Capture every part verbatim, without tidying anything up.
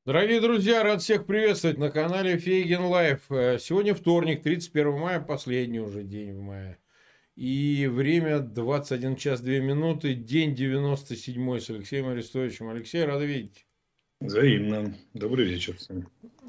Дорогие друзья, рад всех приветствовать на канале Фейген Лайф. Сегодня вторник, тридцать первое мая, последний уже день в мае. И время двадцать один час две минуты, день девяносто седьмой с Алексеем Арестовичем. Алексей, рад видеть. Взаимно. Добрый вечер всем.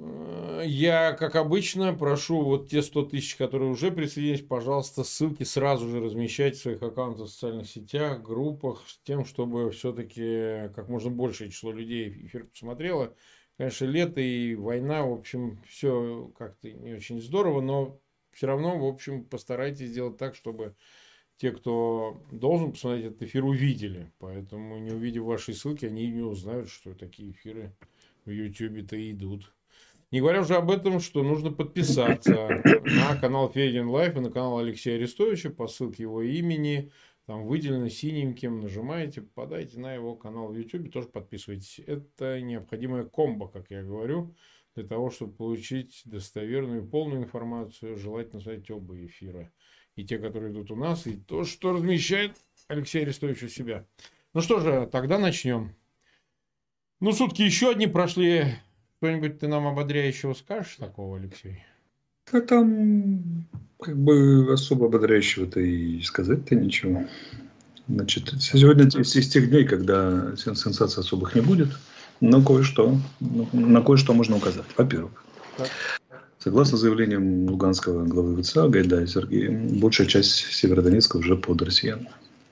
Я, как обычно, прошу вот те сто тысяч, которые уже присоединились, пожалуйста, ссылки сразу же размещать в своих аккаунтах в социальных сетях, группах, с тем, чтобы все-таки как можно большее число людей эфир посмотрело. Конечно, лето и война, в общем, все как-то не очень здорово, но все равно, в общем, постарайтесь сделать так, чтобы те, кто должен посмотреть этот эфир, увидели. Поэтому, не увидев ваши ссылки, они не узнают, что такие эфиры в Ютьюбе-то идут. Не говоря уже об этом, что нужно подписаться на канал Фейген Лайф и на канал Алексея Арестовича по ссылке его имени. Там выделено синеньким. Нажимаете, попадаете на его канал в YouTube, тоже подписывайтесь. Это необходимая комбо, как я говорю, для того, чтобы получить достоверную и полную информацию. Желательно смотреть оба эфира. И те, которые идут у нас, и то, что размещает Алексей Арестович у себя. Ну что же, тогда начнем. Ну, сутки еще одни прошли. Что-нибудь ты нам ободряющего скажешь такого, Алексей? А там как бы особо ободряющего-то и сказать-то ничего. Значит, сегодня из, из тех дней, когда сенсаций особых не будет, но кое-что, на кое-что можно указать. Во-первых, так. Согласно заявлениям луганского главы ВЦА Гайдая Сергея, большая часть Северодонецка уже под россиян.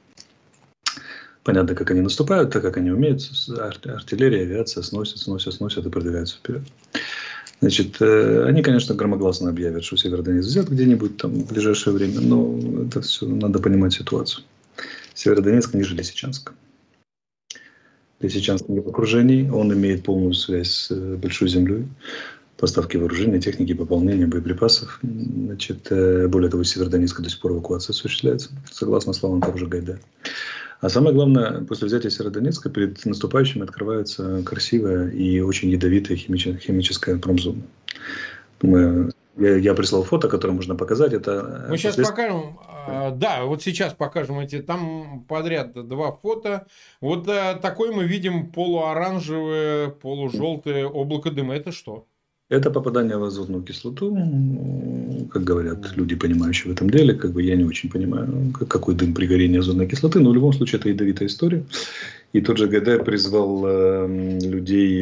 Понятно, как они наступают, так как они умеют. Артиллерия, авиация сносят, сносят, сносят и продвигаются вперед. Значит, они, конечно, громогласно объявят, что Северодонецк взят где-нибудь там в ближайшее время, но это все надо понимать ситуацию. Северодонецк ниже Лисичанска. Лисичанск не в окружении, он имеет полную связь с Большой землей. Поставки вооружения, техники, пополнения боеприпасов. Значит, более того, Северодонецка до сих пор эвакуация осуществляется, согласно словам того же Гайдая. А самое главное, после взятия Северодонецка перед наступающими открывается красивая и очень ядовитая химическая промзона. Мы, я, я прислал фото, которое можно показать. Это Мы сейчас покажем. Да, вот сейчас покажем эти. Там подряд два фото. Вот такое мы видим полуоранжевое, полужелтое облако дыма. Это что? Это попадание в азотную кислоту, как говорят люди, понимающие в этом деле. Как бы я не очень понимаю, какой дым при горении азотной кислоты, но в любом случае это ядовитая история. И тот же Гайдай призвал э, людей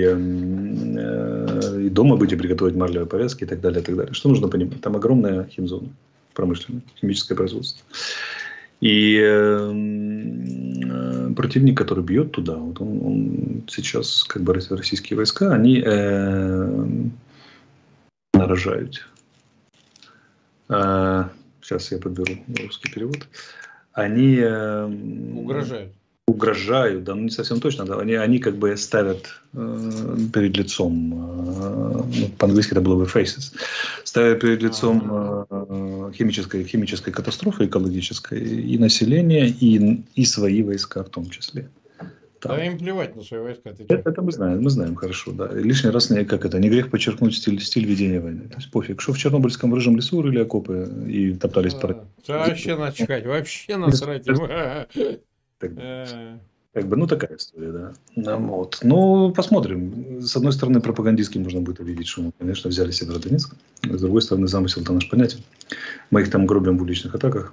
э, и дома быть, и приготовить марлевые повязки и так далее, и так далее. Что нужно понимать? Там огромная химзона, промышленное, химическое производство. И э, противник, который бьет туда, вот он, он сейчас, как бы российские войска, они э, нарожают. А, сейчас я подберу русский перевод. Они э, угрожают. Угрожают, да, ну не совсем точно, да, они, они как бы ставят э, перед лицом, э, ну, по-английски это было бы faces, ставят перед лицом э, химической, химической катастрофы экологической и население, и, и свои войска в том числе. Там. Да, им плевать на свои войска. Это, это мы знаем, мы знаем хорошо, да. И лишний раз, не, как это, не грех подчеркнуть стиль, стиль ведения войны. То есть пофиг, что в Чернобыльском рыжем лесу рыли окопы и топтались а, по... Вообще начхать, вообще насрать им. Так, как бы, ну, такая история, да. Вот. Ну, посмотрим. С одной стороны, пропагандистски можно будет увидеть, что мы, конечно, взяли Северодонецк. С другой стороны, замысел-то наш понятен. Мы их там гробим в уличных атаках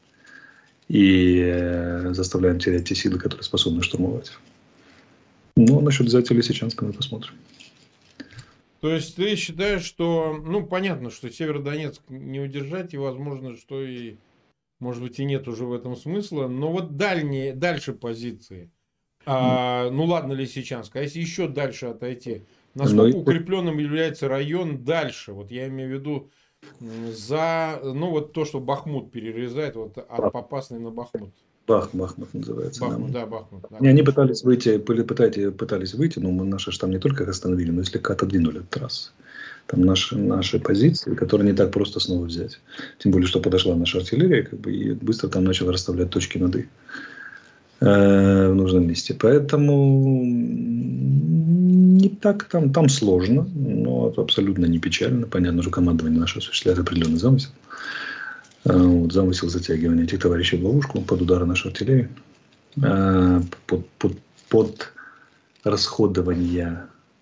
и э, заставляем терять те силы, которые способны штурмовать. Ну, насчет взятия Лисичанска мы посмотрим. То есть, ты считаешь, что, ну, понятно, что Северодонецк не удержать, и возможно, что и может быть, и нет уже в этом смысла. Но вот дальние, дальше позиции. А, ну, ладно, Лисичанск. А если еще дальше отойти? Насколько но... укрепленным является район дальше? Вот я имею в виду за... Ну, вот то, что Бахмут перерезает, вот от Попасной на Бахмут. Бах, Бахмут называется. Бахмут, да, да Бахмут. Да, не, они пытались выйти, пытались, пытались выйти, но мы наши там не только их остановили, но и слегка отодвинули от трассы. Там наши, наши позиции, которые не так просто снова взять. Тем более, что подошла наша артиллерия, как бы, и быстро там начала расставлять точки над «и» э, в нужном месте. Поэтому не так там, там сложно, но это абсолютно не печально. Понятно, что командование наше осуществляет определенный замысел. Э, вот, замысел затягивания этих товарищей в ловушку под удары нашей артиллерии. Э, под, под, под расходование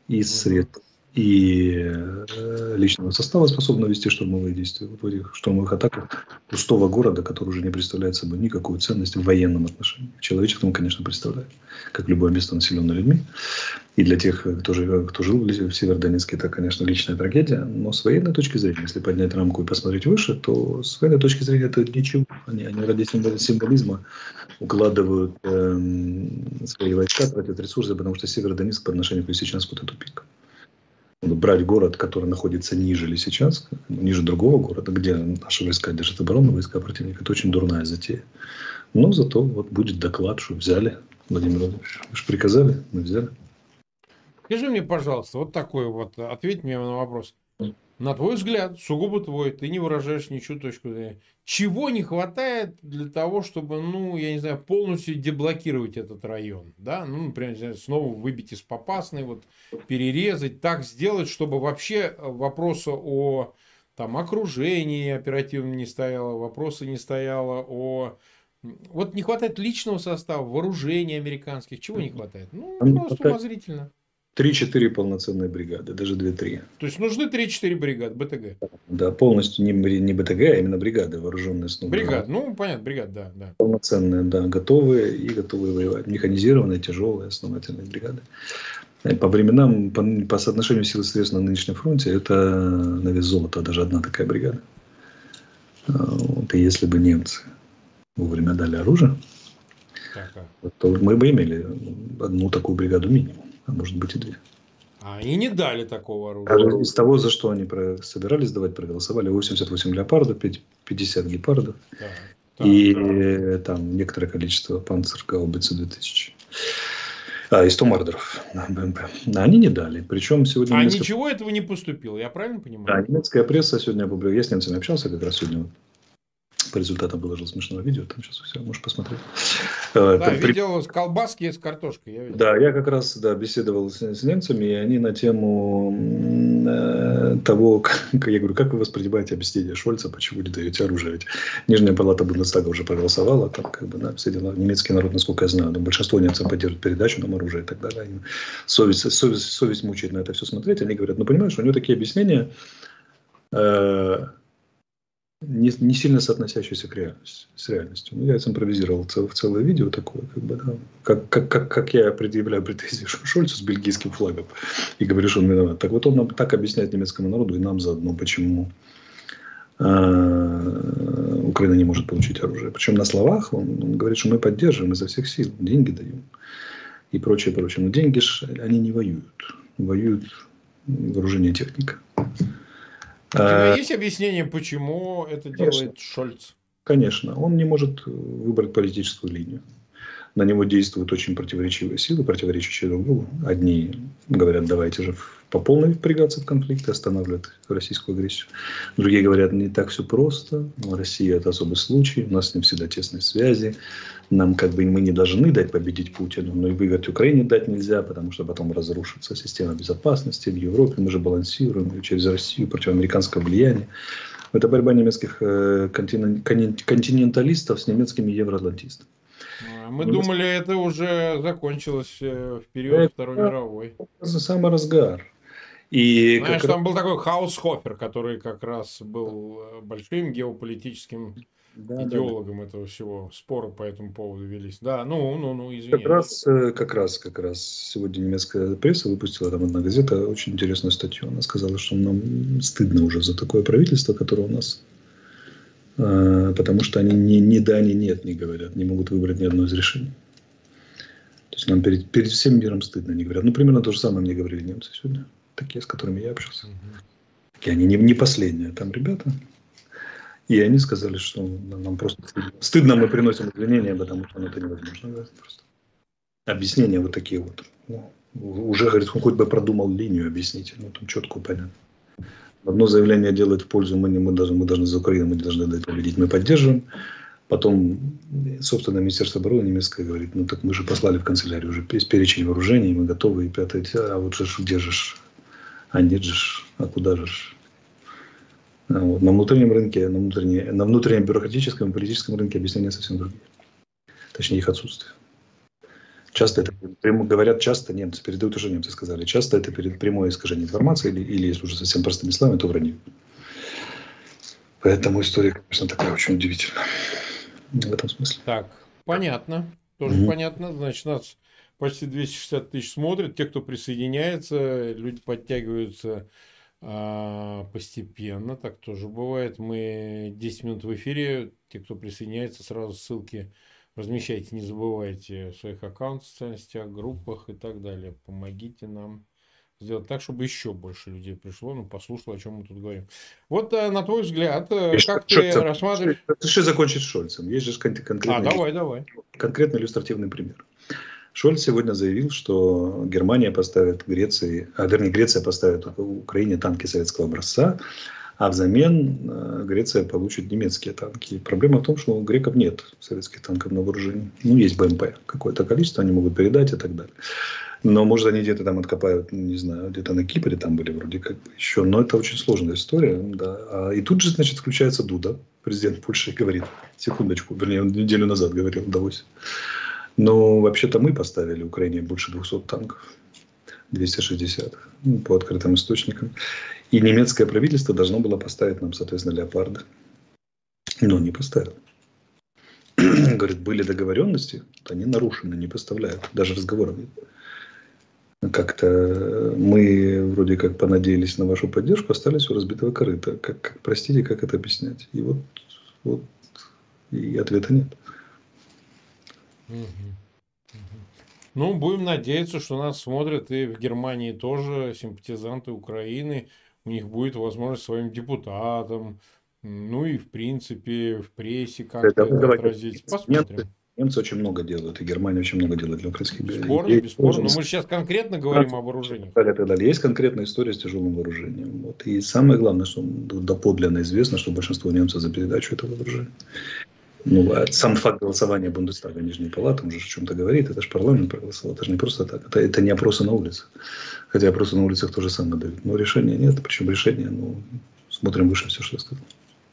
и средств, и э, личного состава, способного вести штурмовые действия. Вот в этих штурмовых атаках пустого города, который уже не представляет собой никакую ценность в военном отношении. В человеческом, конечно, представляет, как любое место, населенное людьми. И для тех, кто, жил, кто жил в Северодонецке, это, конечно, личная трагедия. Но с военной точки зрения, если поднять рамку и посмотреть выше, то с военной точки зрения это ничего. Они, они ради символизма укладывают э, свои войска, тратят ресурсы, потому что Северодонецк по отношению к Лисичанску это тупик. Брать город, который находится ниже Лисичанска, ниже другого города, где наши войска держат оборону, войска противника, это очень дурная затея. Но зато вот будет доклад, что взяли, Владимир Владимирович. Вы же приказали, мы взяли. Скажи мне, пожалуйста, вот такой вот, ответь мне на вопрос. На твой взгляд, сугубо твой, ты не выражаешь ничью точку зрения. Чего не хватает для того, чтобы, ну, я не знаю, полностью деблокировать этот район? Да? Ну, например, не знаю, снова выбить из Попасной, вот, перерезать, так сделать, чтобы вообще вопроса о там, окружении оперативном не стояло, вопроса не стояло о... Вот не хватает личного состава, вооружений американских. Чего не хватает? Ну, просто умозрительно. три-четыре полноценные бригады, даже две-три. То есть нужны три-четыре бригады БТГ? Да, полностью не, не БТГ, а именно бригады, вооруженные снова. Бригад, ну понятно, бригад, да, да. Полноценные, да, готовые и готовые воевать. Механизированные, тяжелые, основательные бригады. По временам, по, по соотношению сил и средств на нынешнем фронте, это на вес золота даже одна такая бригада. Вот, и если бы немцы вовремя дали оружие, так, а. то мы бы имели одну такую бригаду минимум. А может быть и две. А и не дали такого оружия. Даже из того, за что они про... собирались давать, проголосовали восемьдесят восемь леопардов, пятьдесят гепардов. Да, да, и да. Там некоторое количество панцергаубиц две тысячи. А, и сто мардеров на БМП. Они не дали. Причем сегодня... А немецкая... ничего этого не поступило, я правильно понимаю? Да, немецкая пресса сегодня опубликовала. Я с немцами общался как раз сегодня. По результатам выложил смешного видео, там сейчас все можешь посмотреть. Да, При... видел с колбаски с картошкой. Я да, я как раз да, беседовал с, с немцами, и они на тему э, того, как, я говорю, как вы воспринимаете объяснение Шольца, почему не даете оружие. Ведь Нижняя палата Бундестага уже проголосовала, там как бы, да, все дела. Немецкий народ, насколько я знаю, но большинство немцев поддерживает передачу нам оружия и так далее. Им совесть, совесть, совесть мучает на это все смотреть. Они говорят, ну понимаешь, у него такие объяснения... Э, Не, не сильно соотносящийся к реальности, с реальностью. Ну, я импровизировал цел, целое видео такое, как бы, да, как, как, как, как я предъявляю претензии Шольцу с бельгийским флагом и говорю, что он виноват. Так вот он нам так объясняет немецкому народу и нам заодно, почему э, Украина не может получить оружие. Причем на словах он, он говорит, что мы поддерживаем изо всех сил, деньги даем и прочее, прочее. Но деньги ж, они не воюют. Воюют вооружение и техника. У тебя есть объяснение, почему это делает Конечно. Шольц? Конечно. Он не может выбрать политическую линию. На него действуют очень противоречивые силы, противоречащие друг другу. Одни говорят, давайте же по полной впрягаться в конфликт и останавливать российскую агрессию. Другие говорят, не так все просто. Россия – это особый случай. У нас с ним всегда тесные связи. Нам как бы мы не должны дать победить Путину, но и выиграть Украине дать нельзя, потому что потом разрушится система безопасности в Европе. Мы же балансируем через Россию против американского влияния. Это борьба немецких континенталистов с немецкими евроатлантистами. Мы ну, думали, это уже закончилось в период это Второй мировой. Самый разгар. И Знаешь, как... там был такой Хаусхофер, который как раз был большим геополитическим да, идеологом да. этого всего. Споры по этому поводу велись. Да, ну, ну, ну, извиняюсь. Как раз, как раз, как раз сегодня немецкая пресса выпустила, там одна газета, очень интересную статью. Она сказала, что нам стыдно уже за такое правительство, которое у нас... Потому что они ни, ни да, ни нет не говорят, не могут выбрать ни одно из решений. То есть нам перед, перед всем миром стыдно, они говорят. Ну, примерно то же самое мне говорили немцы сегодня, такие, с которыми я общался. Угу. И они не, не последние там ребята. И они сказали, что нам просто стыдно. Стыдно мы приносим извинения, потому что это невозможно. Да, просто. Объяснения вот такие вот. Ну, уже, говорит, он хоть бы продумал линию объяснить, ну, там четко понятно. Одно заявление делает в пользу, мы, не, мы, должны, мы должны за Украину, мы не должны дать победить, мы поддерживаем. Потом, собственно, Министерство обороны немецкое говорит, ну так мы же послали в канцелярию уже перечень вооружений, мы готовы, и пятое, а вот же где же, а нет же, а куда же. А вот, на внутреннем рынке, на, внутренней, на внутреннем бюрократическом и политическом рынке объяснения совсем другие. Точнее, их отсутствие. Часто это, прямо говорят, часто немцы, передают уже немцы сказали, часто это перед прямое искажение информации, или, или если уже совсем простыми словами, то вранье. Поэтому история, конечно, такая очень удивительная в этом смысле. Так, понятно. Тоже Мгм. понятно. Значит, нас почти двести шестьдесят тысяч смотрят. Те, кто присоединяется, люди подтягиваются а, постепенно. Так тоже бывает. Мы десять минут в эфире. Те, кто присоединяется, сразу ссылки размещайте. Не забывайте в своих аккаунтах, в социальных сетях, группах и так далее. Помогите нам сделать так, чтобы еще больше людей пришло, ну, послушало, о чем мы тут говорим. Вот, э, на твой взгляд, э, Есть как ты Шольцем. рассматриваешь... Что закончить с Шольцем? Есть же кон- А, конкретный, давай, давай. конкретный иллюстративный пример. Шольц сегодня заявил, что Германия поставит Греции, а вернее Греция поставит Украине танки советского образца, а взамен э, Греция получит немецкие танки. Проблема в том, что у греков нет советских танков на вооружении. Ну, есть БМП, какое-то количество, они могут передать и так далее. Но, может, они где-то там откопают, не знаю, где-то на Кипре там были вроде как бы еще. Но это очень сложная история. Да. А, и тут же, значит, включается Дуда, президент Польши, и говорит, секундочку, вернее, он неделю назад говорил, удалось. Но вообще-то мы поставили Украине больше двухсот танков, двести шестьдесят, ну, по открытым источникам. И немецкое правительство должно было поставить нам, соответственно, леопарды. Но не поставило. Говорит, были договоренности, они нарушены, не поставляют. Даже разговоров нет. Как-то мы вроде как понадеялись на вашу поддержку, остались у разбитого корыта. Как, как, простите, как это объяснять? И вот, вот и ответа нет. Мгм. Мгм. Ну, будем надеяться, что нас смотрят и в Германии тоже симпатизанты Украины. У них будет возможность своим депутатам, м, ну и в принципе в прессе как-то Давай, это давай. отразить. Немцы, Посмотрим. немцы очень много делают, и Германия очень много делает для украинских Бесспорно, людей. бесспорно. Но мы же сейчас конкретно говорим о вооружениях. Так далее. Есть конкретная история с тяжелым вооружением. Вот. И самое главное, что доподлинно известно, что большинство немцев за передачу этого вооружения. Ну, а сам факт голосования Бундестага Нижней Палаты, он же о чем-то говорит, это же парламент проголосовал, это же не просто так, это, это не опросы на улице. Хотя опросы на улицах то же самое дают. Но решения нет, причем решение, ну, смотрим выше все, что я сказал.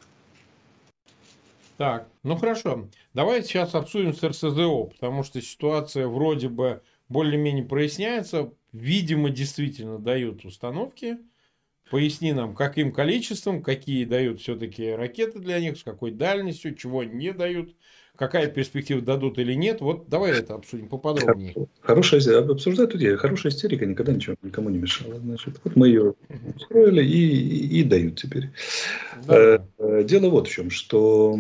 Так, ну хорошо. Давай сейчас обсудим с эр эс зэ о, потому что ситуация вроде бы более-менее проясняется. Видимо, действительно дают установки. Поясни нам, каким количеством, какие дают все-таки ракеты для них, с какой дальностью, чего не дают, какая перспектива дадут или нет. Вот давай это обсудим поподробнее. Хорошая, обсуждать тут я. Хорошая истерика никогда ничего никому не мешала. Значит, вот мы ее устроили и, и, и дают теперь. Да. Э, Дело вот в чем, что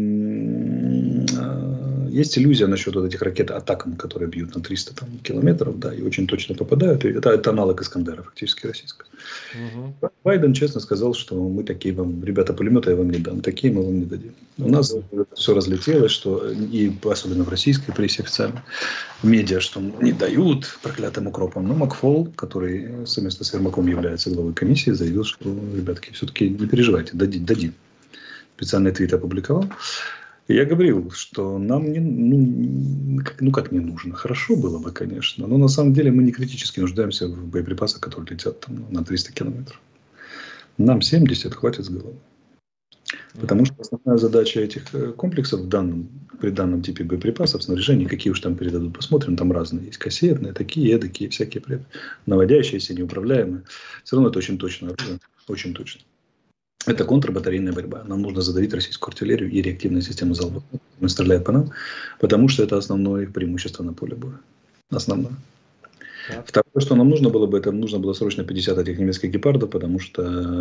м, э, есть иллюзия насчет вот этих ракет «Атакам», которые бьют на триста там, километров, да, и очень точно попадают. И это, это аналог «Искандера», фактически российского. Угу. Байден честно сказал, что мы такие вам, ребята, пулеметы я вам не дам, такие мы вам не дадим. У нас все разлетелось, что и особенно в российской прессе официально, медиа, что не дают проклятым укропам. Но Макфол, который совместно с Ермаком является главой комиссии, заявил, что, ребятки, все-таки не переживайте, дадим. дадим. Специальный твит опубликовал. И я говорил, что нам не, ну, как, ну как не нужно. Хорошо было бы, конечно, но на самом деле мы не критически нуждаемся в боеприпасах, которые летят там, на триста километров. Нам семьдесят хватит с головы. Потому что основная задача этих комплексов в данном, при данном типе боеприпасов, снаряжения, какие уж там передадут, посмотрим, там разные есть. Кассетные, такие, эдакие, всякие, наводящиеся, неуправляемые. Все равно это очень точно оружие, очень точно. Это контрбатарейная борьба. Нам нужно задавить российскую артиллерию и реактивные системы залпа. Он стреляет по нам, потому что это основное их преимущество на поле боя. Основное. Так. Второе, что нам нужно было бы, это нужно было срочно пятьдесят этих немецких гепардов, потому что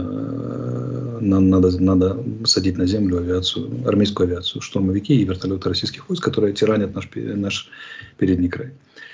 нам надо, надо садить на землю авиацию, армейскую авиацию, штурмовики и вертолеты российских войск, которые тиранят наш, наш передний край.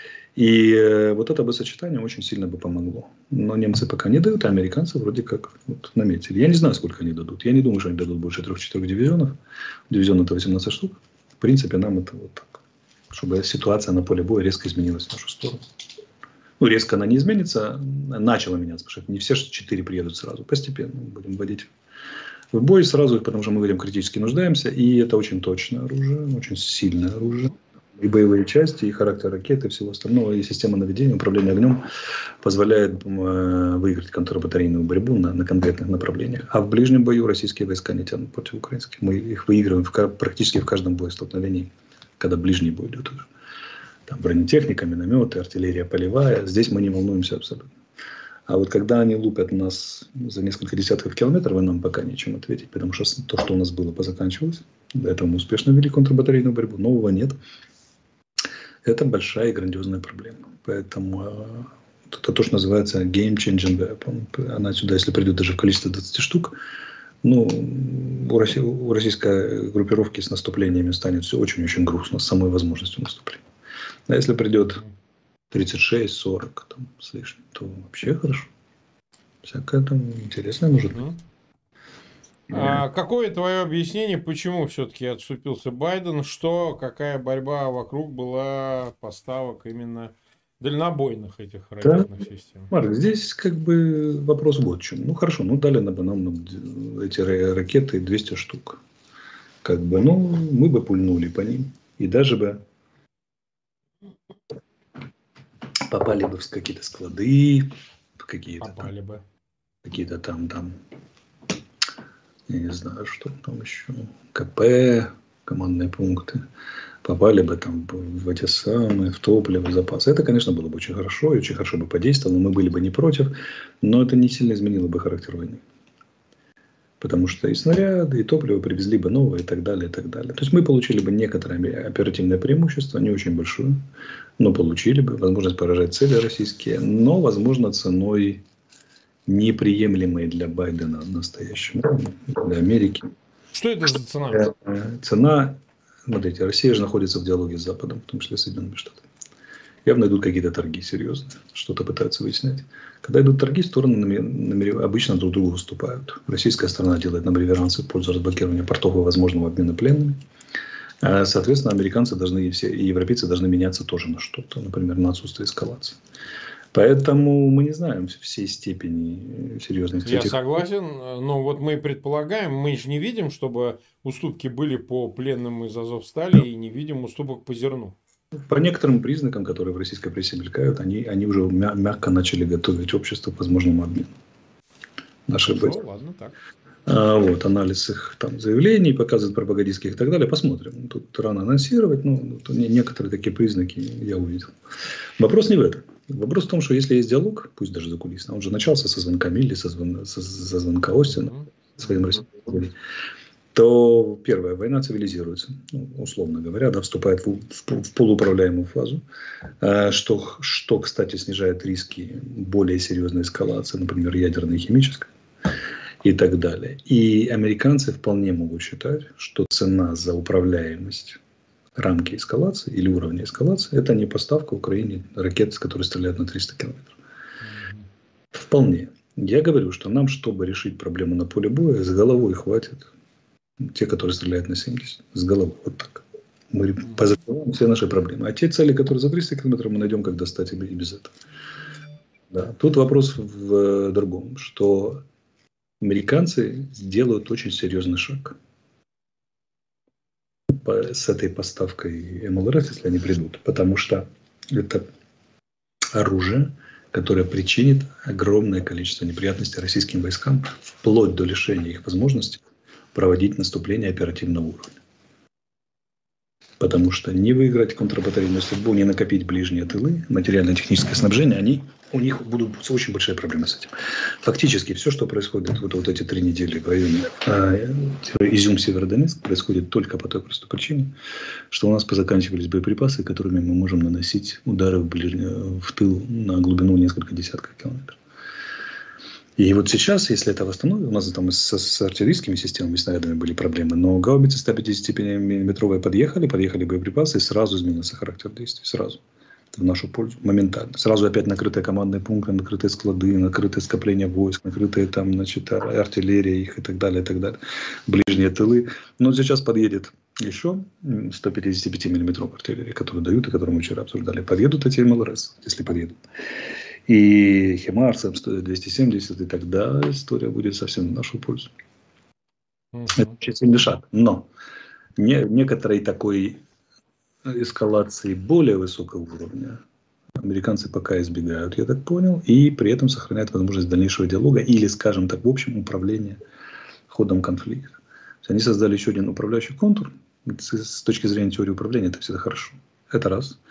И вот это бы сочетание очень сильно бы помогло. Но немцы пока не дают, а американцы вроде как вот наметили. Я не знаю, сколько они дадут. Я не думаю, что они дадут больше трех-четырех дивизионов. Дивизион это восемнадцать штук. В принципе, нам это вот так. Чтобы ситуация на поле боя резко изменилась в нашу сторону. Ну, резко она не изменится. Начала меняться, потому что не все четыре приедут сразу. Постепенно будем вводить в бой сразу, потому что мы в этом критически нуждаемся. И это очень точное оружие, очень сильное оружие. И боевые части, и характер ракеты, и всего остального, и система наведения, управления огнем позволяет э, выиграть контрбатарейную борьбу на, на конкретных направлениях. А в ближнем бою российские войска не тянут против украинских. Мы их выигрываем в, практически в каждом боестолкновении, когда ближний бой идет уже. Там бронетехника, минометы, артиллерия полевая. Здесь мы не волнуемся абсолютно. А вот когда они лупят нас за несколько десятков километров, и нам пока нечем ответить, потому что то, что у нас было, позаканчивалось. До этого мы успешно вели контрбатарейную борьбу, нового нет. Это большая и грандиозная проблема. Поэтому э, это то, что называется game-changing weapon. Она сюда, если придет даже в количестве двадцати штук, ну, у, России, у российской группировки с наступлениями станет все очень-очень грустно, с самой возможностью наступления. А если придет тридцать шесть сорок там, с лишним, то вообще хорошо. Всякое там интересное может быть. А какое твое объяснение, почему все-таки отступился Байден? Что, какая борьба вокруг была поставок именно дальнобойных этих ракетных Да, систем? Марк, здесь как бы вопрос вот в чем. Ну хорошо, ну дали нам, нам эти ракеты двести штук. Как бы, ну, мы бы пульнули по ним. И даже бы попали бы в какие-то склады, в какие-то там, Попали бы. какие-то там, там, я не знаю, что там еще, КП, командные пункты. Попали бы там в эти самые, в топливо, в запасы. Это, конечно, было бы очень хорошо, и очень хорошо бы подействовало, мы были бы не против, но это не сильно изменило бы характер войны. Потому что и снаряды, и топливо привезли бы новое, и так далее, и так далее. То есть мы получили бы некоторое оперативное преимущество, не очень большое, но получили бы возможность поражать цели российские, но, возможно, ценой неприемлемой для Байдена настоящему, для Америки. Что это за цена? Цена, смотрите, Россия же находится в диалоге с Западом, в том числе с Соединенными Штатами. Явно идут какие-то торги серьезные, что-то пытаются выяснять. Когда идут торги, стороны намер... обычно друг другу выступают. Российская сторона делает нам реверансы в пользу разблокирования портов и возможного обмена пленными. А, соответственно, американцы должны и, все, и европейцы должны меняться тоже на что-то, например, на отсутствие эскалации. Поэтому мы не знаем всей степени серьезности. Я этих... согласен, но вот мы предполагаем, мы же не видим, чтобы уступки были по пленным из Азовстали, и не видим уступок по зерну. По некоторым признакам, которые в российской прессе мелькают, они, они уже мя- мягко начали готовить общество к возможному обмену. Наши Хорошо, ладно, так. А, вот, анализ их там, заявлений, показывает пропагандистских и так далее. Посмотрим. Тут рано анонсировать, но некоторые такие признаки я увидел. Вопрос не в этом. Вопрос в том, что если есть диалог, пусть даже закулисно, он же начался со звонка Милли, со, звон, со, со звонка Остина, mm-hmm. своим российским, то первая война цивилизируется, ну, условно говоря, да, вступает в, в, в полууправляемую фазу, что, что, кстати, снижает риски более серьезной эскалации, например, ядерной и химической, и так далее. И американцы вполне могут считать, что цена за управляемость рамки эскалации или уровня эскалации – это не поставка Украине ракет, которые стреляют на триста километров. Вполне. Я говорю, что нам, чтобы решить проблему на поле боя, с головой хватит те, которые стреляют на семьдесят. С головой. Вот так. Мы позакрываем все наши проблемы. А те цели, которые за триста километров, мы найдем, как достать и без этого. Да. Тут вопрос в другом, что американцы сделают очень серьезный шаг с этой поставкой эм эл эр эс, если они придут. Потому что это оружие, которое причинит огромное количество неприятностей российским войскам, вплоть до лишения их возможности проводить наступление оперативного уровня. Потому что не выиграть контрбатарейную судьбу, не накопить ближние тылы, материально-техническое снабжение, они, у них будут очень большие проблемы с этим. Фактически все, что происходит вот, вот эти три недели в районе э, Изюм-Северодонецк, происходит только по той простой причине, что у нас позаканчивались боеприпасы, которыми мы можем наносить удары в, ближнее, в тыл на глубину несколько десятков километров. И вот сейчас, если это восстановить, у нас там с, с артиллерийскими системами, снарядами были проблемы, но гаубицы сто пятидесятимиллиметровые подъехали, подъехали боеприпасы, и сразу изменился характер действий, сразу, в нашу пользу, моментально. Сразу опять накрытые командные пункты, накрытые склады, накрытые скопления войск, накрытые там, значит, артиллерия их и так далее, и так далее, ближние тылы. Но сейчас подъедет еще сто пятидесятипятимиллиметровая артиллерия, которую дают и которую мы вчера обсуждали. Подъедут эти эм эл эр эс, если подъедут. И химарсам стоит двести семьдесят, и тогда история будет совсем в нашу пользу. Uh-huh. Это очень сильный шаг. Но не, некоторой такой эскалации более высокого уровня американцы пока избегают, я так понял, и при этом сохраняют возможность дальнейшего диалога или, скажем так, в общем, управления ходом конфликта. Они создали еще один управляющий контур. С точки зрения теории управления это всегда хорошо. Это раз.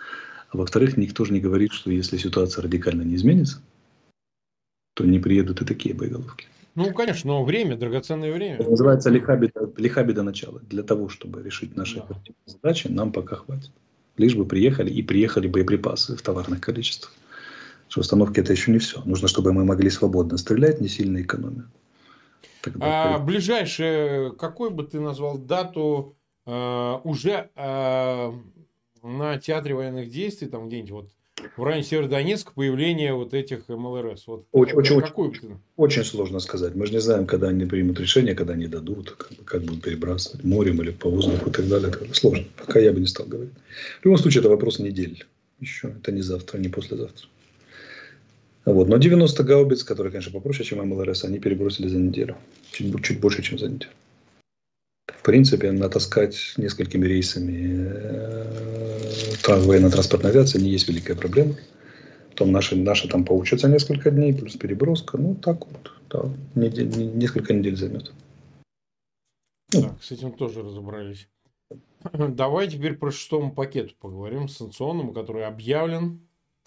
А во-вторых, никто же не говорит, что если ситуация радикально не изменится, то не приедут и такие боеголовки. Ну, конечно, но время, драгоценное Это время. называется лиха беда, лиха беда начала. Для того, чтобы решить наши Да. задачи, нам пока хватит. Лишь бы приехали, и приехали боеприпасы в товарных количествах. Что установки это еще не все. Нужно, чтобы мы могли свободно стрелять, не сильно экономя. Тогда, А ближайшее, какой бы ты назвал дату э, уже э, на театре военных действий, там где-нибудь вот в районе Северодонецка, появления вот этих эм эл эр эс? Вот очень, очень, какой бы ты... очень сложно сказать. Мы же не знаем, когда они примут решение, когда они дадут, как, как будут перебрасывать морем или по воздуху и так далее. Это сложно. Пока я бы не стал говорить. В любом случае, это вопрос недель. Еще. Это не завтра, не послезавтра. Вот. Но девяносто гаубиц, которые, конечно, попроще, чем эм эл эр эс, они перебросили за неделю. Чуть, чуть больше, чем за неделю. В принципе, натаскать несколькими рейсами э, военно-транспортной авиации не есть великая проблема. Потом наши, наши там поучатся несколько дней, плюс переброска. Ну, так вот. Да, недель, несколько недель займет. Так, с этим тоже разобрались. Давай теперь про шестому пакету поговорим, санкционному, который объявлен.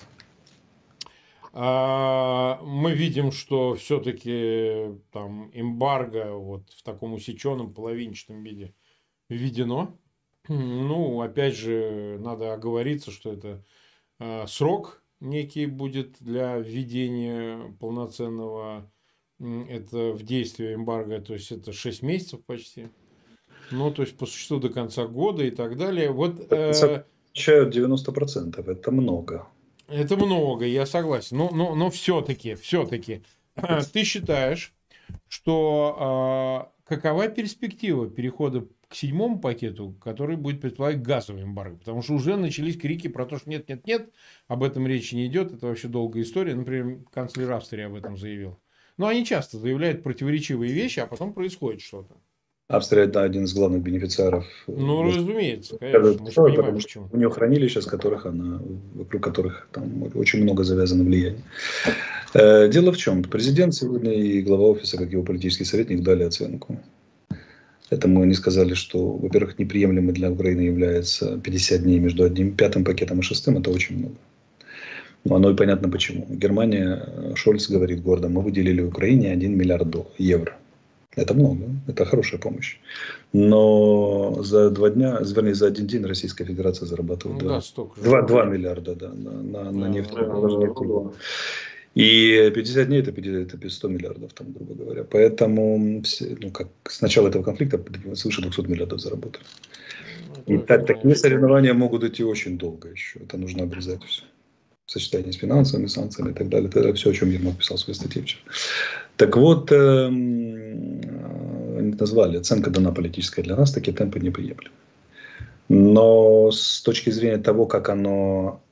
Мы видим, что все-таки там эмбарго вот в таком усеченном половинчатом виде введено. Ну, опять же, надо оговориться, что это э, срок некий будет для введения полноценного это в действие эмбарго, то есть это шесть месяцев почти. Ну, то есть по существу до конца года и так далее. Вот э, девяносто процентов это много. Это много, я согласен. Но, но, но все-таки, все-таки, ты считаешь, что э, какова перспектива перехода к седьмому пакету, который будет предполагать газовый эмбарго? Потому что уже начались крики про то, что нет, нет, нет, об этом речи не идет, это вообще долгая история. Например, канцлер Австрии об этом заявил. Но они часто заявляют противоречивые вещи, а потом происходит что-то. Австрия, да, один из главных бенефициаров. Ну, разумеется, конечно. Мы же понимаем, почему. У нее хранилища, с которых она, вокруг которых там очень много завязано влияния. Дело в чем? Президент сегодня и глава офиса, как его политический советник, дали оценку. Этому они сказали, что, во-первых, неприемлемо для Украины является пятьдесят дней между одним пятым пакетом и шестым. Это очень много. Но оно и понятно почему. Германия, Шольц говорит гордо, мы выделили Украине один миллиард евро. Это много, это хорошая помощь. Но за два дня, вернее, за один день Российская Федерация зарабатывает ну, да, два миллиарда да, на, на, да, на нефть. Да. И пятьдесят дней это, это сто миллиардов, там, грубо говоря. Поэтому ну, как, с начала этого конфликта свыше двухсот миллиардов заработали. Ну, и так, такие соревнования могут идти очень долго еще. Это нужно обрезать все. В сочетании с финансовыми санкциями и так далее. Это все, о чем Ермак писал в своей статье вчера. Так вот, э, они назвали, оценка дана политическая для нас, такие темпы неприемлемы. Но с точки зрения того, как оно,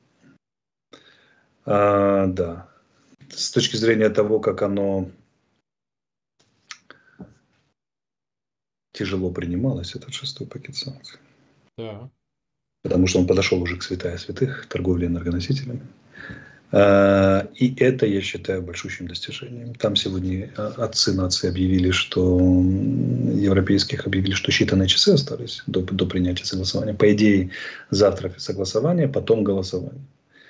э, да, с точки зрения того, как оно тяжело принималось, этот шестой пакет санкций. Да. Потому что он подошел уже к святая святых, торговле энергоносителями. И это, я считаю, большущим достижением. Там сегодня отцы нации объявили, что европейских объявили, что считанные часы остались до, до принятия согласования. По идее, завтра согласование, потом голосование.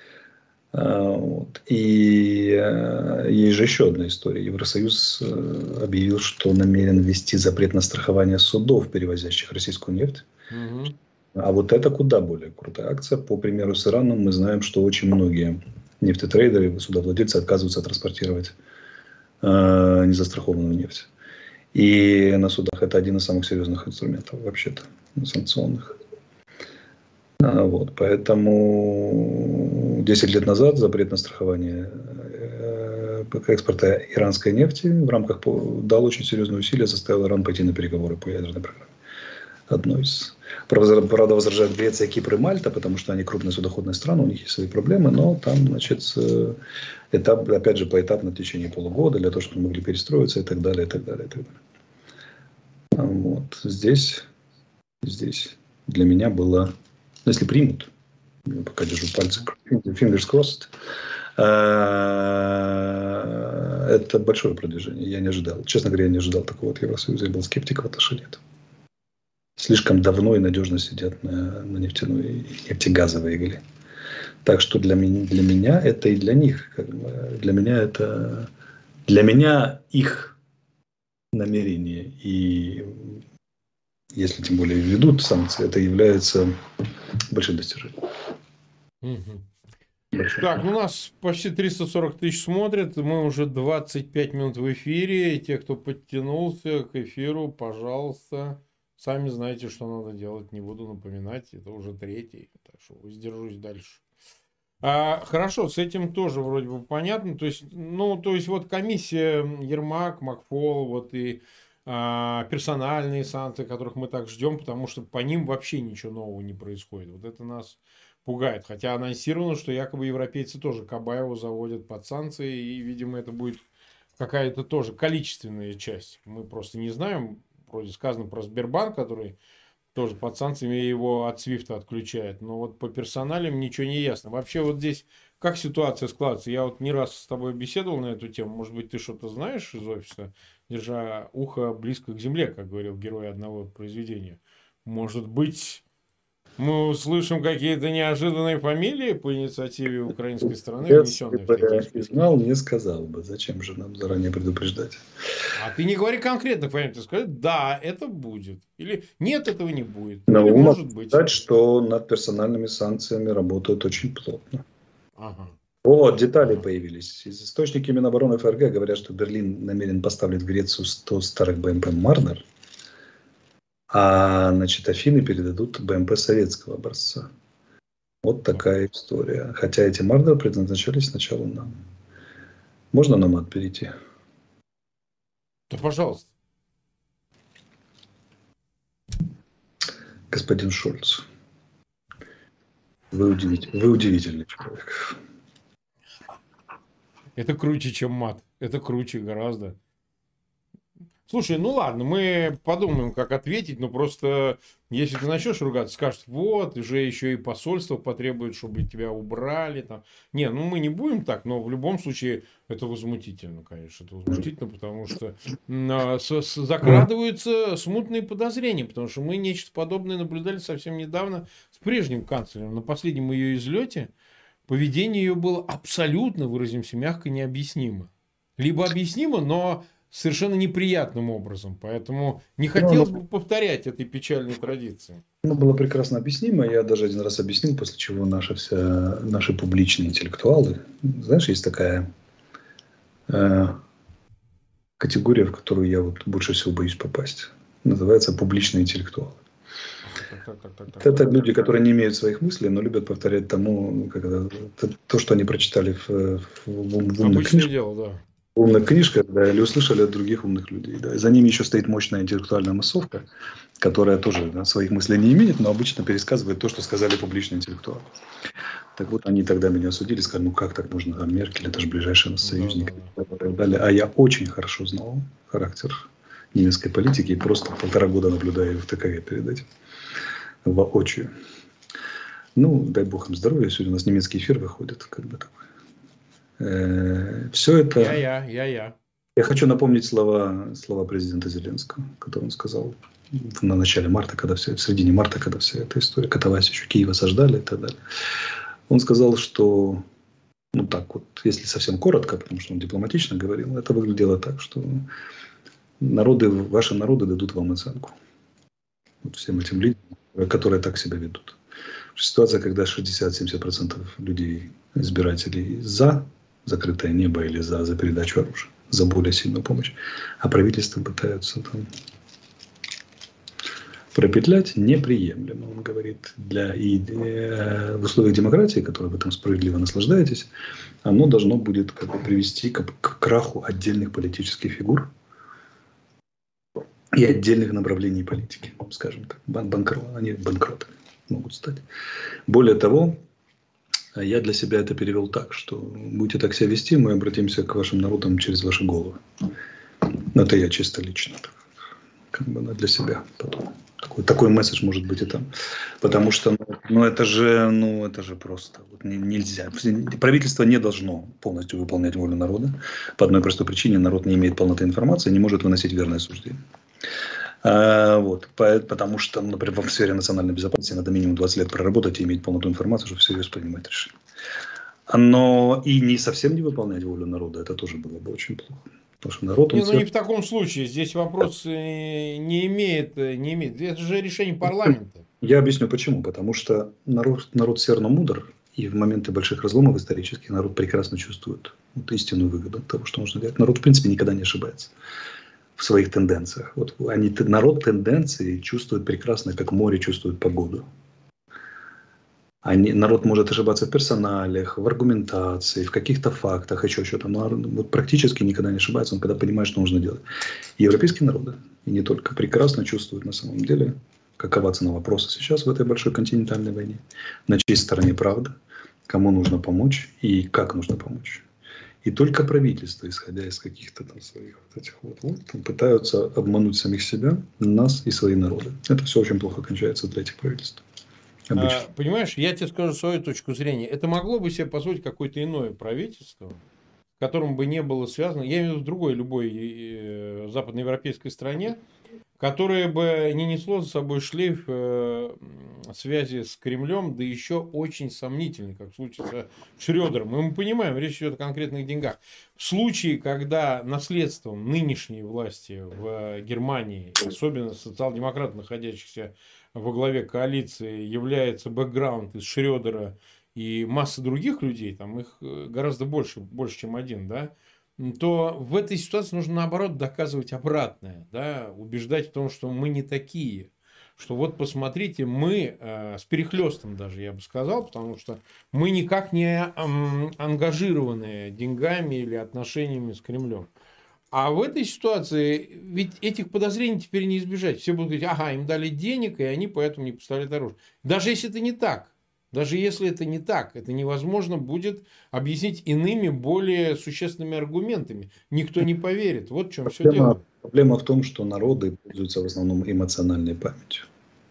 Вот. И есть же еще одна история. Евросоюз объявил, что намерен ввести запрет на страхование судов, перевозящих российскую нефть. Угу. А вот это куда более крутая акция. По примеру с Ираном мы знаем, что очень многие нефтетрейдеры, судовладельцы отказываются транспортировать э, незастрахованную нефть. И на судах это один из самых серьезных инструментов вообще-то, санкционных. А, вот, поэтому десять лет назад запрет на страхование э, экспорта иранской нефти в рамках дал очень серьезные усилия, заставил Иран пойти на переговоры по ядерной программе. Одно из. Правда, возражают Греция, Кипр и Мальта, потому что они крупные судоходные страны, у них есть свои проблемы, но там, значит, этап, опять же, поэтапно в течение полугода, для того, чтобы могли перестроиться и так далее, и так далее, и так далее. Вот. Здесь, здесь для меня было, если примут, я пока держу пальцы, fingers crossed, это большое продвижение. Я не ожидал. Честно говоря, я не ожидал такого от Евросоюза. Я был скептик в отношении этого. Слишком давно и надежно сидят на, на нефтяной и нефтегазовой игле. Так что для меня, для меня это и для них. Как бы, для меня это... Для меня их намерение и, если тем более ведут санкции, это является большим достижением. Мгм. Большим. Так, ну нас почти триста сорок тысяч смотрят, мы уже двадцать пять минут в эфире. Те, кто подтянулся к эфиру, пожалуйста, сами знаете, что надо делать, не буду напоминать, это уже третий, так что воздержусь дальше. А, хорошо, с этим тоже вроде бы понятно. То есть, ну, то есть вот комиссия Ермак, Макфол, вот и а, персональные санкции, которых мы так ждем, потому что по ним вообще ничего нового не происходит. Вот это нас пугает. Хотя анонсировано, что якобы европейцы тоже Кабаева заводят под санкции, и, видимо, это будет какая-то тоже количественная часть. Мы просто не знаем. Вроде сказано про Сбербанк, который тоже под санкциями его от Свифта отключает. Но вот по персоналям ничего не ясно. Вообще вот здесь как ситуация складывается? Я вот не раз с тобой беседовал на эту тему. Может быть, ты что-то знаешь из офиса, держа ухо близко к земле, как говорил герой одного произведения. Может быть, мы услышим какие-то неожиданные фамилии по инициативе украинской стороны, Если внесенные в бы такие я списки? знал, не сказал бы. Зачем же нам заранее предупреждать? А ты не говори конкретно фамилии, ты скажи, да, это будет. Или нет, этого не будет. Но Или могу может быть. сказать, что над персональными санкциями работают очень плотно. Ага. Вот, детали Ага. появились. Из источники Минобороны ФРГ говорят, что Берлин намерен поставить в Грецию сто старых БМП «Марнер», а, значит, Афины передадут БМП советского образца. Вот такая история. Хотя эти «Марнеры» предназначались сначала нам. Можно на мат перейти? Да, пожалуйста. Господин Шольц, вы, удивитель, вы удивительный человек. Это круче, чем мат. Это круче гораздо. Слушай, ну ладно, мы подумаем, как ответить, но просто если ты начнешь ругаться, скажут, вот, уже еще и посольство потребует, чтобы тебя убрали. Там. Не, ну мы не будем так, но в любом случае это возмутительно, конечно. Это возмутительно, потому что м, с- с- закрадываются смутные подозрения, потому что мы нечто подобное наблюдали совсем недавно с прежним канцлером. На последнем ее излете поведение ее было абсолютно, выразимся мягко, необъяснимо. Либо объяснимо, но совершенно неприятным образом. Поэтому не хотелось бы повторять этой печальной традиции. Ну, было прекрасно объяснимо. Я даже один раз объяснил, после чего наши, все, наши публичные интеллектуалы, знаешь, есть такая э, категория, в которую я вот больше всего боюсь попасть. Называется публичные интеллектуалы. Так, так, так, так, так, Это так. люди, которые не имеют своих мыслей, но любят повторять тому, как это, то, что они прочитали в, в, в умных Обычное книжках. дело, да. В умных книжках, да, или услышали от других умных людей. Да. И за ними еще стоит мощная интеллектуальная массовка, которая тоже да, своих мыслей не имеет, но обычно пересказывает то, что сказали публичные интеллектуалы. Так вот, они тогда меня осудили, сказали, ну как так можно, там, Меркель, это же ближайший наш союзник, Да, и так далее. А я очень хорошо знал характер немецкой политики и просто полтора года наблюдаю в ТКГ перед этим, воочию. Ну, дай бог им здоровья, сегодня у нас немецкий эфир выходит, как бы такой. Э, все это... Я-я, я-я. Я хочу напомнить слова, слова президента Зеленского, которые он сказал на начале марта, когда все, в середине марта, когда вся эта история, каталась, еще Киев осаждали и так далее. Он сказал, что, ну так вот, если совсем коротко, потому что он дипломатично говорил, это выглядело так, что народы, ваши народы дадут вам оценку. Вот всем этим лидерам, которые так себя ведут. Ситуация, когда шестьдесят-семьдесят процентов людей, избирателей за закрытое небо или за, за передачу оружия, за более сильную помощь, а правительство пытаются там пропетлять, неприемлемо, он говорит, для и э, в условиях демократии, которой вы там справедливо наслаждаетесь, оно должно будет как бы привести к, к краху отдельных политических фигур и отдельных направлений политики, скажем так, бан банкрот, они банкроты могут стать. Более того, я для себя это перевел так, что будете так себя вести, мы обратимся к вашим народам через ваши головы. Это я чисто лично так, как бы для себя потом. Такой, такой месседж может быть и там. Потому что ну, ну, это, же, ну, это же просто вот, не, нельзя. Правительство не должно полностью выполнять волю народа. По одной простой причине: народ не имеет полноты информации, не может выносить верное суждение. А, вот, потому что, например, в сфере национальной безопасности надо минимум двадцать лет проработать и иметь полноту информации, чтобы всерьез принимать решения. Но и не совсем не выполнять волю народа, это тоже было бы очень плохо. Потому что народ, он Не, ну не все... в таком случае. Здесь вопрос э, не имеет, э, не имеет. Это же решение парламента. Я объясню почему. Потому что народ, народ все равно мудр, и в моменты больших разломов исторических народ прекрасно чувствует вот истинную выгоду от того, что нужно делать. Народ, в принципе, никогда не ошибается в своих тенденциях. Вот они, народ тенденции чувствует прекрасно, как море чувствует погоду. Они, народ может ошибаться в персоналиях, в аргументации, в каких-то фактах, еще что-то. Но вот практически никогда не ошибается, он когда понимает, что нужно делать. И европейские народы, и не только, прекрасно чувствуют на самом деле, какова цена вопроса сейчас в этой большой континентальной войне, на чьей стороне правда, кому нужно помочь и как нужно помочь. И только правительство, исходя из каких-то там своих вот этих вот, вот пытаются обмануть самих себя, нас и свои народы. Это все очень плохо кончается для этих правительств. А, понимаешь, я тебе скажу свою точку зрения. Это могло бы себе позволить какое-то иное правительство, в котором бы не было связано, я имею в виду в другой любой э, западноевропейской стране, которое бы не несло за собой шлейф э, связи с Кремлем, да еще очень сомнительный, как в случае с Шрёдером. И мы понимаем, речь идет о конкретных деньгах. В случае, когда наследством нынешней власти в Германии, особенно социал-демократов, находящихся во главе коалиции, является бэкграунд из Шрёдера и массы других людей, там их гораздо больше, больше чем один, да, то в этой ситуации нужно, наоборот, доказывать обратное, да, убеждать в том, что мы не такие, что вот посмотрите, мы э, с перехлестом даже, я бы сказал, потому что мы никак не э, ангажированы деньгами или отношениями с Кремлем. А в этой ситуации ведь этих подозрений теперь не избежать. Все будут говорить, ага, им дали денег, и они поэтому не поставляют оружие. Даже если это не так, даже если это не так, это невозможно будет объяснить иными, более существенными аргументами. Никто не поверит. Вот в чем все дело. Проблема в том, что народы пользуются в основном эмоциональной памятью.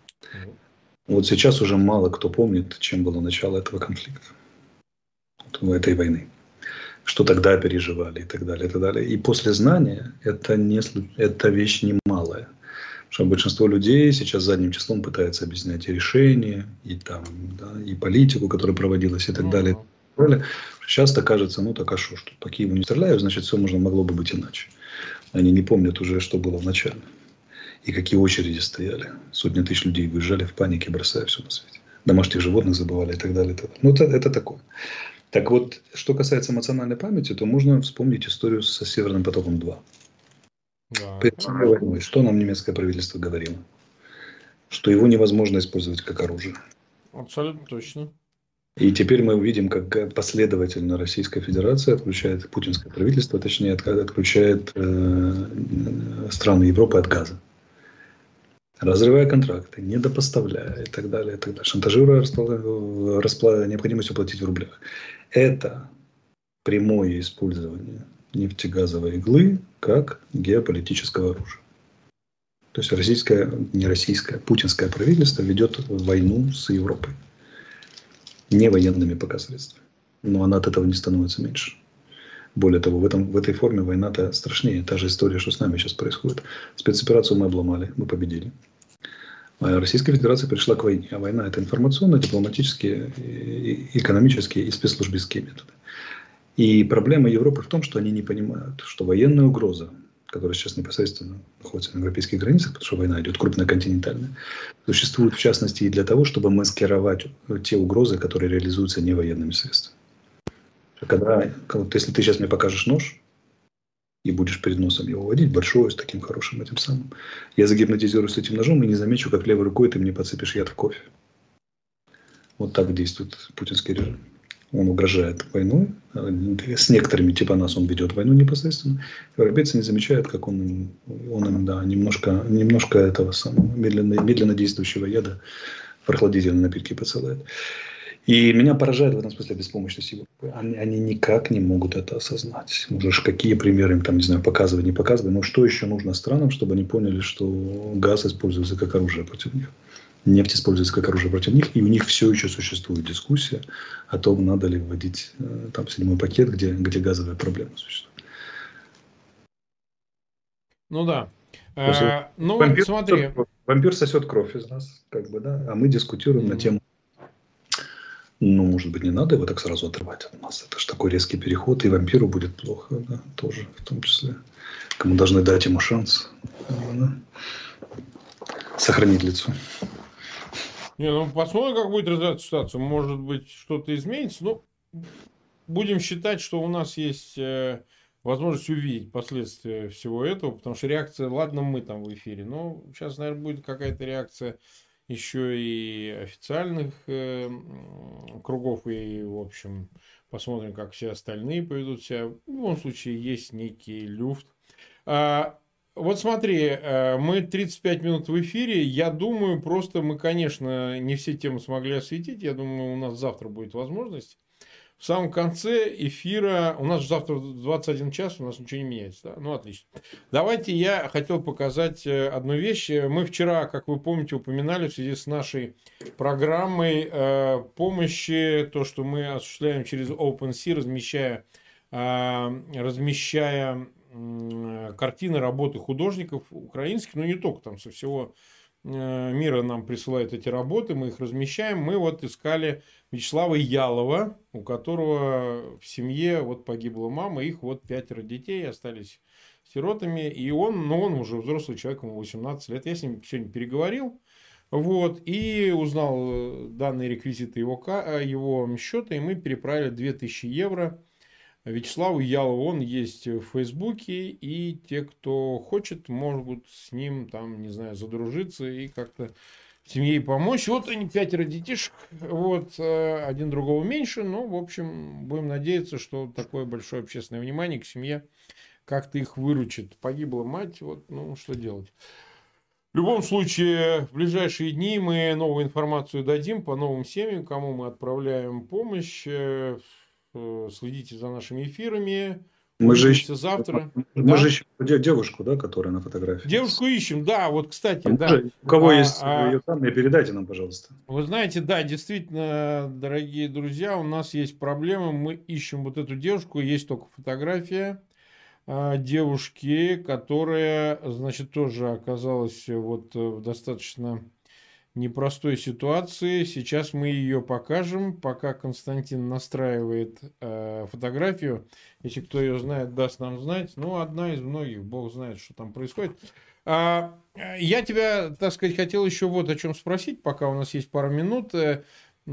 Вот сейчас уже мало кто помнит, чем было начало этого конфликта, вот, этой войны. Что тогда переживали и так далее, и так далее. И после знания это, не, это вещь немалая. Потому что большинство людей сейчас задним числом пытается объяснять и решения, и, там, да, и политику, которая проводилась, и так mm-hmm. далее, и так далее. Часто кажется, ну так а что, что по Киеву не стреляют, значит, все можно, могло бы быть иначе. Они не помнят уже, что было в начале. И какие очереди стояли. Сотни тысяч людей выезжали в панике, бросая все на свете. Домашних животных забывали и так далее. И так далее. Ну, это, это такое. Так вот, что касается эмоциональной памяти, то можно вспомнить историю со Северным потоком-два. Да. Перед самой войной, что нам немецкое правительство говорило? Что его невозможно использовать как оружие. Абсолютно точно. И теперь мы увидим, как последовательно Российская Федерация отключает, путинское правительство, точнее, отключает э, страны Европы от газа. Разрывая контракты, недопоставляя и так далее, и так далее, шантажируя распла... Распла... необходимостью платить в рублях. Это прямое использование нефтегазовой иглы как геополитического оружия. То есть российское, не российское, путинское правительство ведет войну с Европой. Не военными пока средствами. Но она от этого не становится меньше. Более того, в, этом, в этой форме война-то страшнее. Та же история, что с нами сейчас происходит. Спецоперацию мы обломали, мы победили. А Российская Федерация пришла к войне. А война – это информационные, дипломатические, экономические и спецслужбистские методы. И проблема Европы в том, что они не понимают, что военная угроза, которая сейчас непосредственно находится на европейских границах, потому что война идет крупная континентальная, существует в частности и для того, чтобы маскировать те угрозы, которые реализуются не военными средствами. Когда, вот, если ты сейчас мне покажешь нож и будешь перед носом его водить, большой, с таким хорошим этим самым, я загипнотизирую с этим ножом и не замечу, как левой рукой ты мне подсыпешь яд в кофе. Вот так действует путинский режим. Он угрожает войной, с некоторыми типа нас он ведет войну непосредственно. Европейцы не замечают, как он им, он им да, немножко, немножко этого самого медленно, медленно действующего яда в прохладительные напитки посылает. И меня поражает в этом смысле беспомощность Европы. Они, они никак не могут это осознать. Можешь какие примеры им там, не знаю, показывать, не показывать. Но что еще нужно странам, чтобы они поняли, что газ используется как оружие против них. Нефть используется как оружие против них. И у них все еще существует дискуссия о том, надо ли вводить там седьмой пакет, где, где газовая проблема существует. Ну да. То есть А, ну, вампир, смотри. вампир сосет кровь из нас, как бы, да, а мы дискутируем на Мгм. тему, ну, может быть, не надо его так сразу отрывать от нас. Это же такой резкий переход, и вампиру будет плохо, да, тоже, в том числе. Кому должны дать ему шанс, да, сохранить лицо. Не, ну посмотрим, как будет развиваться ситуация. Может быть, что-то изменится. Ну, будем считать, что у нас есть э, возможность увидеть последствия всего этого, потому что реакция, ладно, мы там в эфире, но сейчас, наверное, будет какая-то реакция еще и официальных э, м, кругов, и, в общем, посмотрим, как все остальные поведут себя. В любом случае, есть некий люфт. А, вот смотри, э, мы тридцать пять минут в эфире. Я думаю, просто мы, конечно, не все темы смогли осветить. Я думаю, у нас завтра будет возможность. В самом конце эфира, у нас же завтра двадцать один час, у нас ничего не меняется. Да? Ну, отлично. Давайте я хотел показать э, одну вещь. Мы вчера, как вы помните, упоминали в связи с нашей программой э, помощи, то, что мы осуществляем через OpenSea, размещая, э, размещая э, картины, работы художников украинских, но не только там, со всего э, мира нам присылают эти работы, мы их размещаем. Мы вот искали Вячеслава Ялова, у которого в семье вот погибла мама, их вот пятеро детей остались сиротами, и он, ну, он уже взрослый человек, ему восемнадцать лет, я с ним сегодня переговорил, вот, и узнал данные реквизиты его, его счета, и мы переправили две тысячи евро Вячеславу Ялову. Он есть в Фейсбуке, и те, кто хочет, могут с ним там, не знаю, задружиться и как-то семье помочь. Вот они, пятеро детишек, вот, один другого меньше, но, в общем, будем надеяться, что такое большое общественное внимание к семье как-то их выручит. Погибла мать, вот, ну, что делать. В любом случае, в ближайшие дни мы новую информацию дадим по новым семьям, кому мы отправляем помощь. Следите за нашими эфирами. Мы же ищем, Увидимся завтра. мы же Да? ищем девушку, да, которая на фотографии. Девушку ищем, да, вот, кстати, А да. может, у кого А, есть а, ее данные, передайте нам, пожалуйста. Вы знаете, да, действительно, дорогие друзья, у нас есть проблема. Мы ищем вот эту девушку, есть только фотография а, девушки, которая, значит, тоже оказалась вот в достаточно непростой ситуации. Сейчас мы ее покажем, пока Константин настраивает э, фотографию. Если кто ее знает, даст нам знать. Ну, одна из многих, бог знает, что там происходит. А, я тебя, так сказать, хотел еще вот о чем спросить, пока у нас есть пара минут. Э,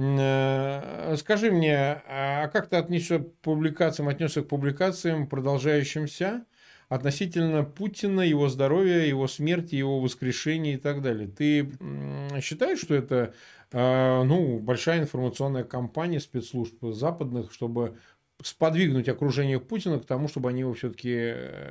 скажи мне, а как ты отнесешься к публикациям, отнесся к публикациям, продолжающимся относительно Путина, его здоровья, его смерти, его воскрешения и так далее? Ты считаешь, что это ну, большая информационная кампания спецслужб западных, чтобы сподвигнуть окружение Путина к тому, чтобы они его все-таки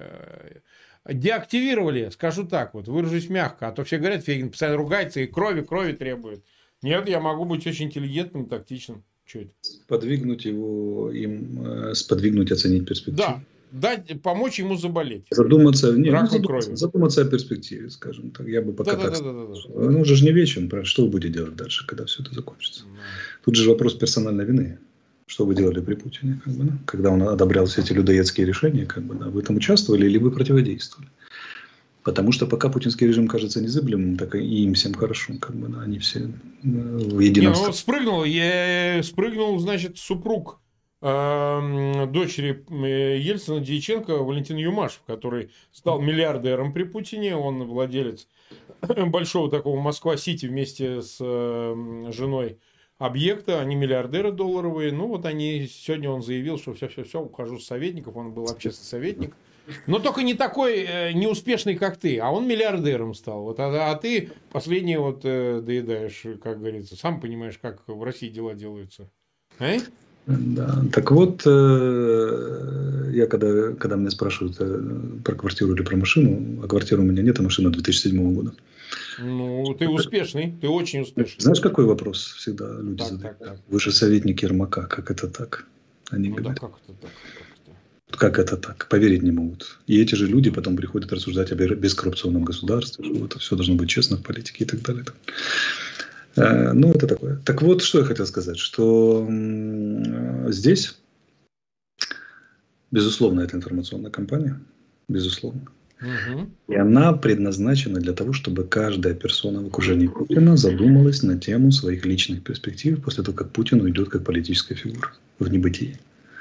деактивировали, скажу так, вот выражусь мягко, а то все говорят, Фегин постоянно ругается и крови, крови требует. Нет, я могу быть очень интеллигентным, тактичным. Что это? Сподвигнуть его, им, сподвигнуть, оценить перспективу. Да. Дать, помочь ему заболеть. Задуматься, не, ну, задуматься, крови. задуматься о перспективе, скажем так. Я бы пока да, так да, сказал. Да, да, да, да. Он же не вечен, что вы будете делать дальше, когда все это закончится? Да. Тут же вопрос персональной вины. Что вы делали при Путине, как бы, да? Когда он одобрял все эти людоедские решения, как бы, да? Вы там участвовали или вы противодействовали? Потому что пока путинский режим кажется незыблемым, так и им всем хорошо, как бы, да, они все в едином. Не, ну, спрыгнул, я спрыгнул, значит, супруг э, дочери Ельцина, Дьяченко, Валентин Юмашев, который стал миллиардером при Путине, он владелец большого такого Москва-Сити вместе с э, женой объекта, они миллиардеры долларовые, ну вот они, сегодня он заявил, что все-все-все, ухожу с советников, он был общественный советник, но только не такой э, неуспешный, как ты, а он миллиардером стал, вот, а, а ты последний вот э, доедаешь, как говорится, сам понимаешь, как в России дела делаются, а? Да, так вот, э, я когда, когда меня спрашивают э, про квартиру или про машину, а квартиры у меня нет, а машина две тысячи седьмого года. Ну, ты успешный, ты очень успешный. Знаешь, какой вопрос всегда люди так, задают? Так, так. Вы же советник Ермака, как это так? Они ну, говорят. Да, как это так? Как это? Как это так? Поверить не могут. И эти же люди потом приходят рассуждать о бескоррупционном государстве, что это все должно быть честно в политике и так далее. Ну, это такое. Так вот, что я хотел сказать, что здесь, безусловно, это информационная кампания, безусловно. Угу. И она предназначена для того, чтобы каждая персона в окружении Путина задумалась на тему своих личных перспектив после того, как Путин уйдет как политическая фигура в небытие.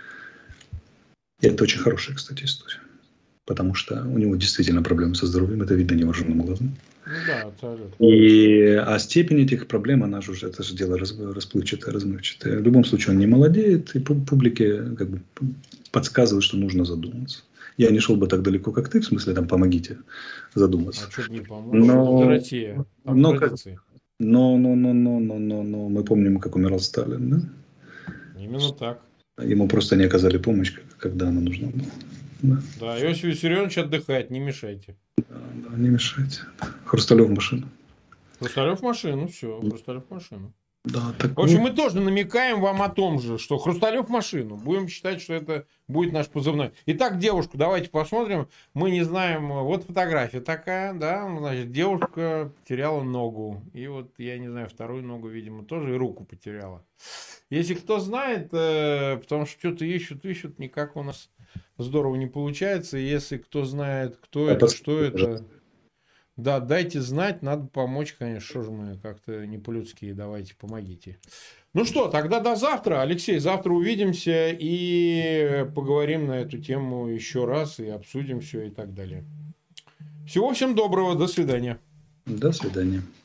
И это очень хорошая, кстати, история. Потому что у него действительно проблемы со здоровьем, это видно невооруженным глазом. Да, абсолютно. И, а степень этих проблем, она же уже, это же дело расплывчатое, размывчатое. В любом случае он не молодеет, и публике как бы подсказывает, что нужно задуматься. Я не шел бы так далеко, как ты, в смысле, там, помогите задуматься. А что не поможешь? Но, Это Россия. Там но, традиции. но, но, но, но, но, но, но, мы помним, как умирал Сталин, да? Именно так. Ему просто не оказали помощь, когда она нужна была. Да, да Иосиф Виссарионович отдыхает, не мешайте. Да, да, не мешайте. Хрусталев в машину. Хрусталев в машину, все, Хрусталев в машину. Да, так в общем, вот. мы тоже намекаем вам о том же, что Хрусталев в машину. Будем считать, что это будет наш позывной. Итак, девушку давайте посмотрим. Мы не знаем, вот фотография такая, да, значит, девушка потеряла ногу. И вот, я не знаю, вторую ногу, видимо, тоже и руку потеряла. Если кто знает, э, потому что что-то ищут, ищут, никак у нас здорово не получается. Если кто знает, кто это, что это... Да, дайте знать, надо помочь, конечно, что же мы как-то не по-людски, давайте, помогите. Ну что, тогда до завтра, Алексей, завтра увидимся и поговорим на эту тему еще раз, и обсудим все и так далее. Всего всем доброго, до свидания. До свидания.